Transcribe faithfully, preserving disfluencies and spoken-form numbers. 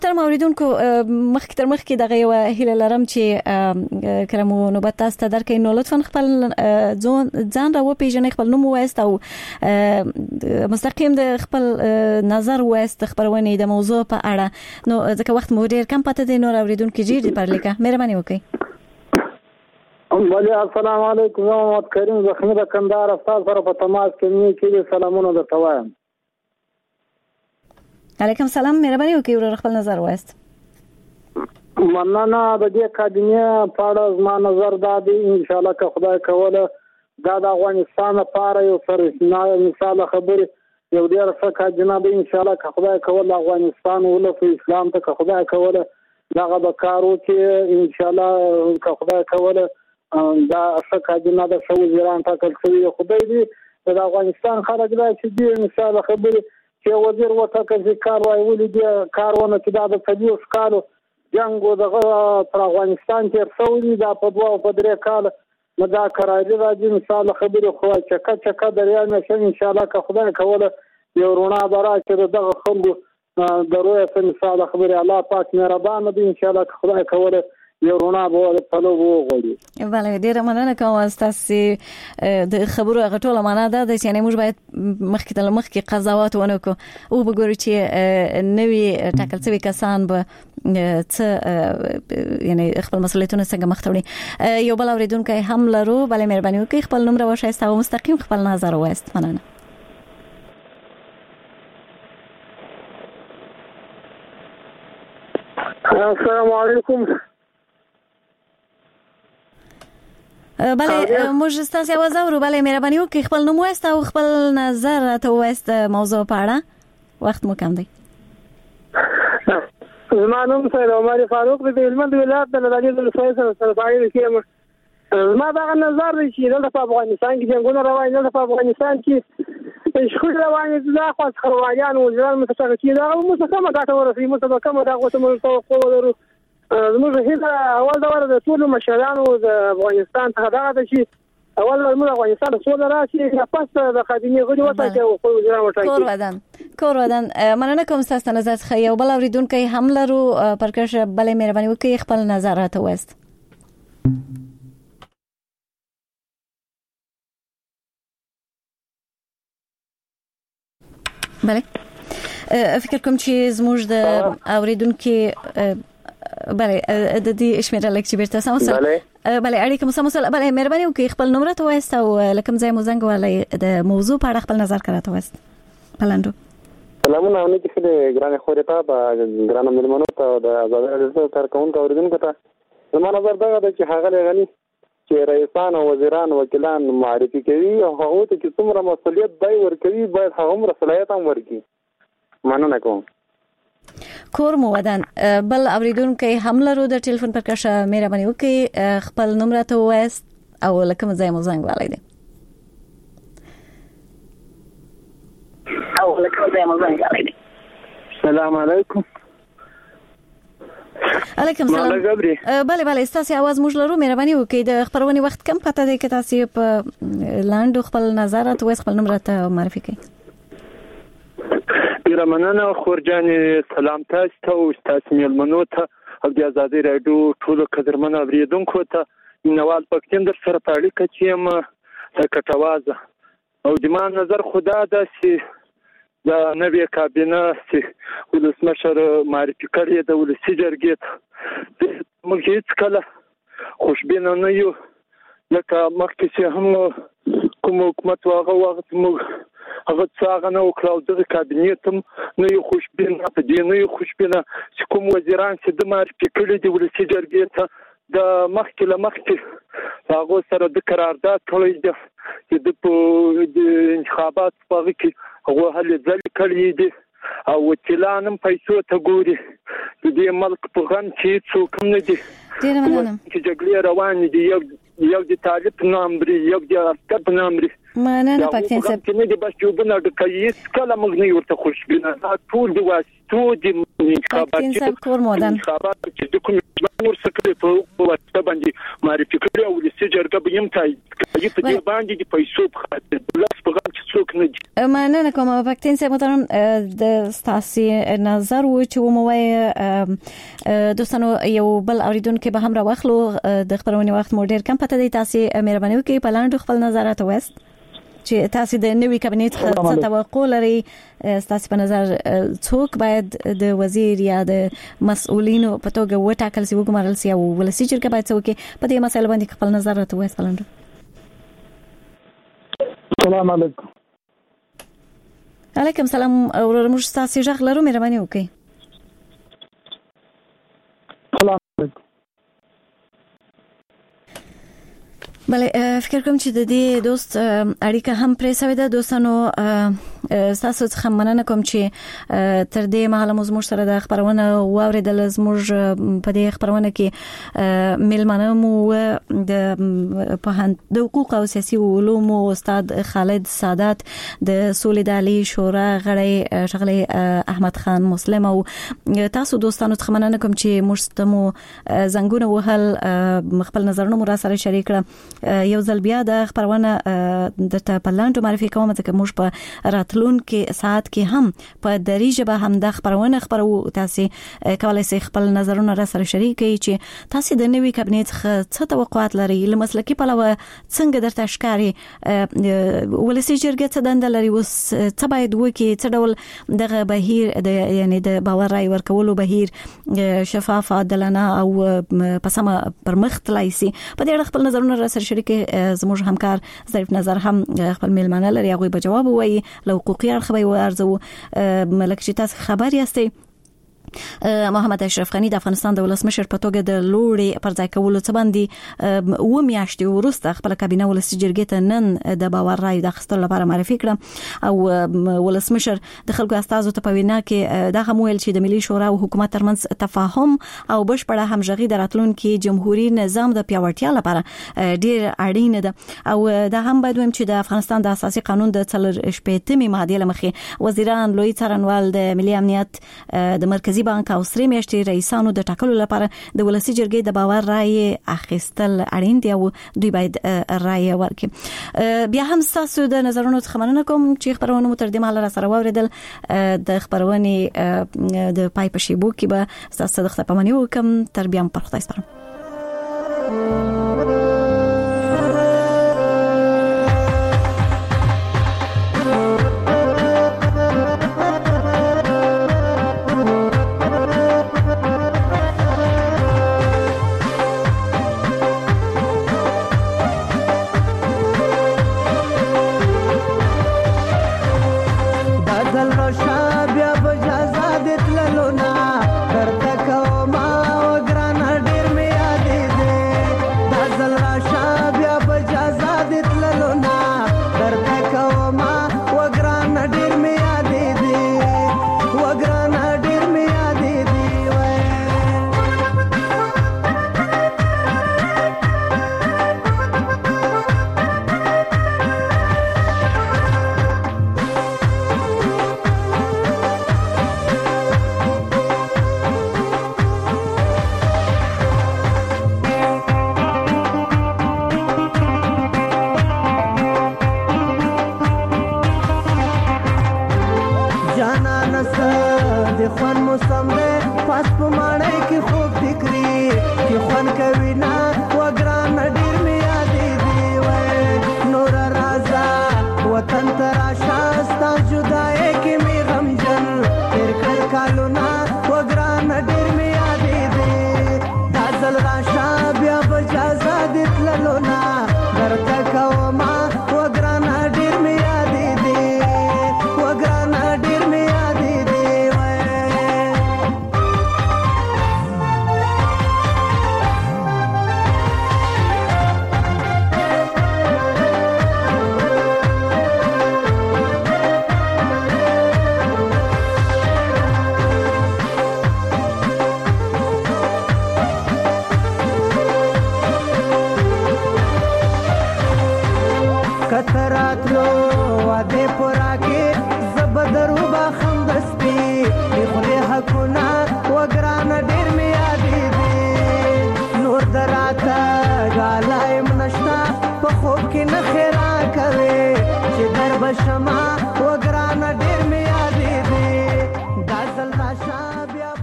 تر موریدونکو مخکې تر مخکې دغه یو هیله لرم چې کله مو نوبت تاسو ته درکړئ نو لطفا خپل ځان را وپېژنئ، خپل نوم ووایاست او مستقیم د خپل نظر ووایاست خپرونې د موضوع په اړه. نو ځکه وخت مو ډېر کم پته دی، نور اوریدونکو ډېر دي پر لیکه مهرباني وکړئ. بله السلام علیکم، زه محمد کریم زخمی د کندهار استاد سره په تماس کې کې سلامونه درته وایم. علیکم سلام، مهرباني وکړئ ورور خپل نظر وایست. مننه. د دې اکاډمي په اړه زما نظر دا دی ان شاء الله که خدای کوله دا د افغانستان لپاره یو سرچینه مثال خبره یو ډیر ښه اکاډمي به ان شاء الله که خدای کوله افغانستان ولف اسلام ته که خدای کوله دغه د کارو کې ان شاء الله که خدای کوله دا ښه اکاډمي د شو وزیران ټاکل شوی. خدای دې د افغانستان خلک دا چې دې مثال خبره چې وزیر وټاکل چې کار وایي دې کارونه چې دا د طبيعي ښکارو جنګ دغه پر افغانستان کې څوړي دا په دوه او په درې کال نو دا قراري راځي مثال خبره خو چکه چکه دریا مې ان شاء الله که خدای کوله یو رونا برا چې دغه خلکو دروي په مثال خبره الله پاک مهربان دی ان شاء الله که خدای کوله یو رونا به په لوبو غوړي. بله ډیره مننه کوم تاسو د خبرو غټوله معنا ده چې یعنی موږ باید مخکې تل مخکې قضاوت ونکو او وګورو چې نوې ټاکل شوی کسان به څه یعنی خپل مسؤلیتونه څنګه مخ ته وړي. یو بل اوریدونکو هم لرو، بله مهرباني وکړئ خپل نوم راوښایاست او مستقیم خپل نظر ووایاست. مننه. السلام علیکم. بله موږ ستاسو आवाज اورو. بله مهرباني وکړئ خپل نوم وایاست او خپل نظر راته ووایاست موضوع په اړه، وخت مو کم دی. زما نوم سید عمر فاروق دی، د هلمند ولایت د نادعلي ولسوالۍ سره سرپایي کې. زما دغه نظر دی چې دلته په افغانستان کې جنګونه روان دي، په افغانستان کې شخړې روانې دي، دا خو خروایان وزیران متفق کېږي، دا موږ څه کومه ګټه ورسوي، موږ څه کومه دغه څه توقع ولرو. زموږ هیله اول دا د ټولو مشرانو د افغانستان ته دا ده چې اول موږ افغانستان د سوله راشي، پس د اکاډمي غړي وټاکي او خپل وزیران وټاکي. کور ودان کور ودان مننه کوم تاسو نظر څخه. یو بل اوریدونکو هم لرو پرکش، بله مهرباني وکړئ خپل نظر راته وایست. بله فکر کوم چې زموږ د اوریدونکو بله د دې شمیره لکه چې بیرته سم وسه. بله اړیکه مو سم وسه. بله مهرباني وکړئ خپل نوم راته وایست او لکه ځای مو زنګ ولای د موضوع په اړه خپل نظر راته وایست. پلاندو سلامونه او نیکی خدای ګرانه خوري ته په ګرانه ملمنو ته د آزاد رادیو کارکونکو اوریدونکو ته زما نظر دا ده چې هغه غني چې رئیسان او وزیران وکیلان معرفي کوي او هغه ته چې څومره مسؤلیت دی ورکوي باید هغه هم رسولایت هم ورکړي. مننه کوم. کور مو ودان. بل اوریدونکو هم لرو د ټلیفون پر کښه مهرباني وکړئ خپل نوم راته ووایست او لکه ځای مو زنګ والای دی. او لکه ځای مو زنګ والای دی. السلام علیکم. علیکم سلام. بله بله ستاسو आवाज موږ لرو، مهرباني وکړئ د خبرونې وخت کم پته دی که تاسو په لاندو خپل نظر راته وایست، خپل نوم راته معرفي کړئ. ډیره مننه خورجانې، سلام تاسو ته او تاسو مېلمنو ته او د ازادي راډیو ټولو قدرمن اوریدونکو ته. مینوال پښتون در سره په اړیکه کې یم کټوازه او د ما نظر خدا ده چې د نوې کابینه چې ولسمشر معرفي کړی د ولسي جرګې ته موږ هیڅ کله خوشبینه نه یو، لکه مخکې چې هم کوم حکومت واغه وخت موږ هغه څنګه نو کلاو د کابینې ته نو یو خوشبینه په دې نو یو خوشبینه چې کوم وزیران چې د معرفي کړی د ولسي جرګې ته د مخکې له مخکې هغه سره د قرارداد کړی دی چې د انتخابات په وخت کې هغه هلې ځل کړی دی او وکیلان هم پیسو ته ګوري. د دې ملک په غم کې څوک نه دي. ډیره مننه. چې جګړې روانې دي، یو یو د طالب نامري یو د عسکر نامري. مننه پاکستان صاحب. چې نه دي بس یو بل د کایس کله موږ نه ورته خوشبینه ټول دی واسطو د انتخابات. پاکستان صاحب کور مودن. انتخابات چې د کوم ورسره په واسطه باندې معرفي کړی او د سجرګه به يم تای په دې باندې د پیسو په خاطر بلس په غم چې څوک نه دي. مننه کوم پښتون صاحب محترم د ستاسو نظر و چې وموي دوستانو یو بل اوریدونکو به هم راوخلو د خبرونې وخت مو ډیر کم پته دی. تاسو مهرباني وکړئ په لاندې خپل نظرات وست چې تاسو د نوي کابینټ څخه توقع لري. تاسو په نظر څوک باید د وزیر یا د مسؤلینو په توګه وټاکل شي وګمارل شي او ولسی چیرګه باید څوک په دې مسله باندې خپل نظرات وست پلاندو. السلام علیکم. علیکم سلام. اورور موږ تاسو ژغ لرو مهرباني وکړئ. السلام علیکم. بله فکر کوم چې د دې دوست اړیکه هم پرې سوي ده. دوستانو تاسو څخه مننه کوم چې تر دې مهاله موږ سره د خبرونه واوریدل. موږ په دې خبرونه کې ملمنه مو د په د حقوق او سیاسي علوم استاد خالد سادات، د سولې د عالی شورا غړی شغلی احمد خان مسلم او تاسو دوستانو څخه مننه کوم چې موږ ستمو زنګونه وهل خپل نظرونه مو را سره شریک کړه. یو ځل بیا د خبرونه د تپلاندو معرفي کوم چې موږ په راتلون کې ساعت کې هم په دری ژبه هم د خبرونه خبرو. تاسو کولای شئ خپل نظرونه را سره شریک کړئ چې تاسو د نوي کابینټ څخه څه توقعات لرئ. لمسلکي پلوه څنګه درته ښکاري ولسی جرګه څه دنده لري اوس څه باید وکړي، څه ډول دغه بهیر د یعنی د باور رای ورکولو بهیر شفاف عادلانه او په سم پرمخ تلای شي. په دې اړه خپل نظرونه را سره شریک زموږ همکار ظریف نظر هم خپل میلمانه لري، هغه به جواب وایي. له حقوقي اړخ به ورزو ملک چې تاسو خبر یاستئ. محمد اشرف غنی د افغانستان د ولسمشر په توګه د لوړې پر ځای کولو څخه باندې و میاشتې وروسته خپل کابینه ولسی جرګې ته نن د باور رای د خستلو لپاره معرفي کړه او ولسمشر د خلکو استازو ته په وینا کې دا هم ویل چې د ملي شورا او حکومت ترمنځ تفاهم او بشپړه همغږي د راتلونکي جمهوریت نظام د پیاوړتیا لپاره ډیر اړین ده. او دا هم باید ویم چې د افغانستان د اساسي قانون د څلور شپږمې ماده لمخې وزیران، لوی څارنوال، د ملي امنیت، د مرکزی بانک او سری میاشتې رئیسانو د ټاکلو لپاره د ولسی جرګې د باور رای اخیستل اړین دی او دوی باید رای ورکړي. بیا هم تاسو د نظرونو څخه مننه کوم چې خبرونه مو تر دې مهاله را سره واوریدل. د خبرونه د پای په شیبو کې به تاسو د خپلمنۍ وکم. تر بیا پر خدای سپارم. وطن تراشا